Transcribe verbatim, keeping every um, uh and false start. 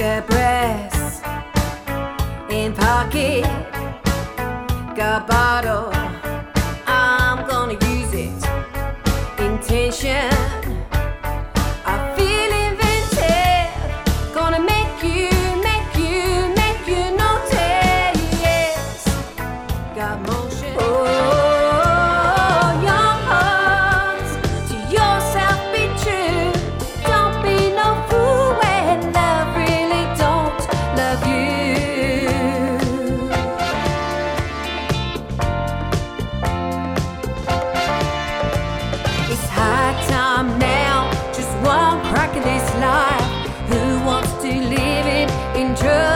Got brass in pocket, got bottle, I'm gonna use it. Intention, I feel inventive, gonna make you, make you, make you notice. Got motion. Oh, young hearts, to yourself be true. Don't be no fool when love really don't love you. It's high time now, just one crack in this life. Who wants to live it in drugs?